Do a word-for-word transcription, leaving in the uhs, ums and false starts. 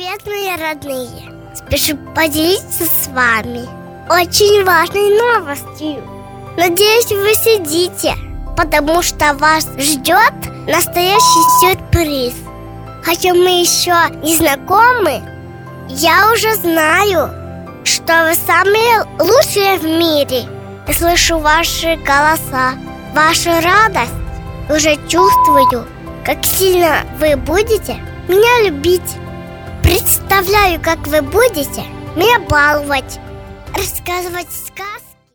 Привет, мои родные! Спешу поделиться с вами очень важной новостью. Надеюсь, вы сидите, потому что вас ждет настоящий сюрприз. Хотя мы еще не знакомы, я уже знаю, что вы самые лучшие в мире. Я слышу ваши голоса, вашу радость. Уже чувствую, как сильно вы будете меня любить. Представляю, как вы будете меня баловать, рассказывать сказки